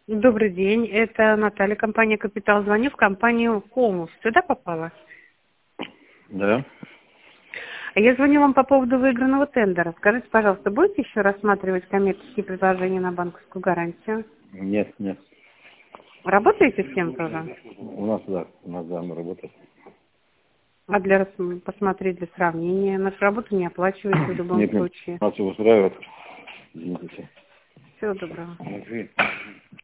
Добрый день, это Наталья, компания «Капитал». Звоню в компанию «Комус». Сюда попала? Да. Я звоню вам по поводу выигранного тендера. Скажите, пожалуйста, будете еще рассматривать коммерческие предложения на банковскую гарантию? Нет. Работаете с тем тоже? У нас да, мы работаем. А посмотреть для сравнения? Нашу работу не оплачиваете в любом Нет, случае. нас все устраивает. Извините. Всего доброго. Смотри.